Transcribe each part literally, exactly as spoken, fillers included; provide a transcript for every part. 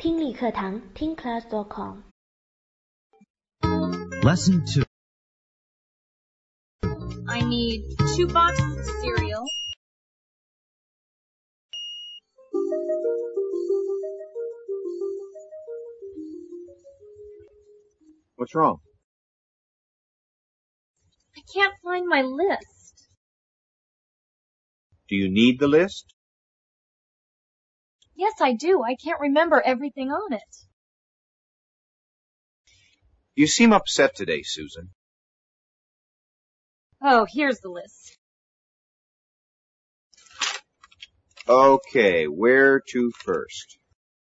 听力课堂 听 class dot com。 Lesson two. I need two boxes of cereal. What's wrong? I can't find my list. Do you need the list? Yes, I do. I can't remember everything on it. You seem upset today, Susan. Oh, here's the list. Okay, where to first?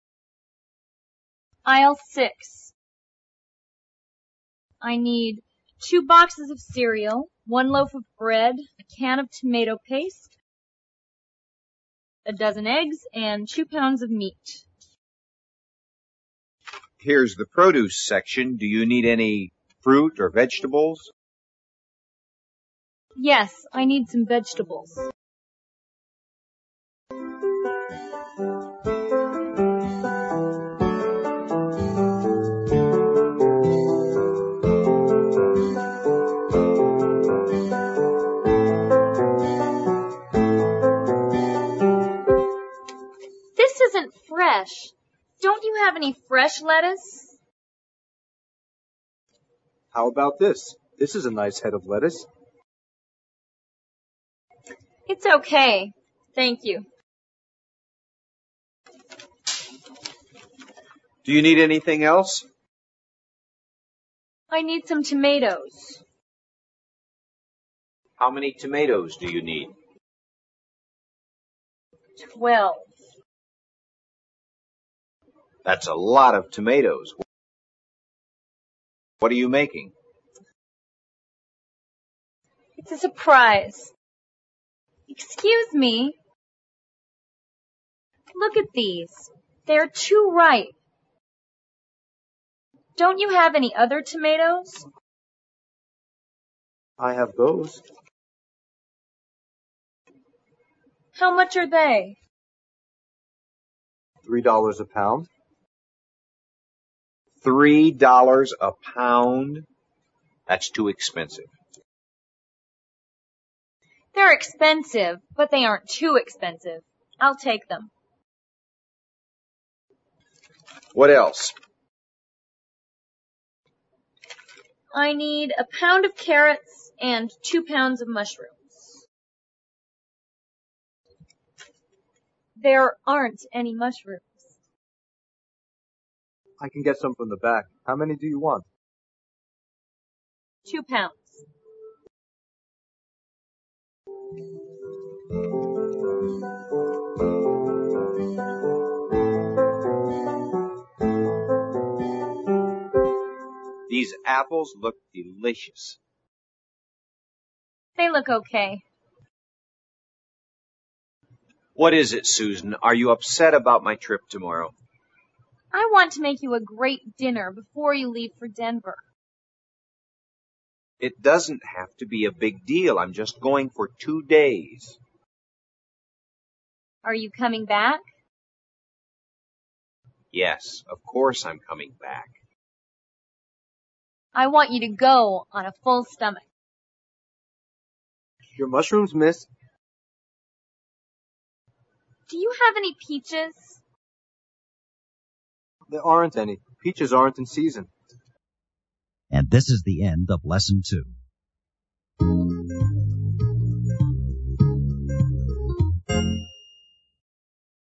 Aisle six. I need two boxes of cereal, one loaf of bread, a can of tomato paste, a dozen eggs, and two pounds of meat. Here's the produce section. Do you need any fruit or vegetables? Yes, I need some vegetables. This isn't fresh. Don't you have any fresh lettuce? How about this? This is a nice head of lettuce. It's okay. Thank you. Do you need anything else? I need some tomatoes. How many tomatoes do you need? Twelve. That's a lot of tomatoes. What are you making? It's a surprise. Excuse me. Look at these. They're too ripe. Don't you have any other tomatoes? I have those. How much are they? Three dollars a pound. Three dollars a pound? That's too expensive. They're expensive, but they aren't too expensive. I'll take them. What else? I need a pound of carrots and two pounds of mushrooms. There aren't any mushrooms. I can get some from the back. How many do you want? Two pounds. These apples look delicious. They look okay. What is it, Susan? Are you upset about my trip tomorrow? I want to make you a great dinner before you leave for Denver. It doesn't have to be a big deal. I'm just going for two days. Are you coming back? Yes, of course I'm coming back. I want you to go on a full stomach. Your mushrooms, miss? Do you have any peaches? There aren't any. Peaches aren't in season. And this is the end of lesson two.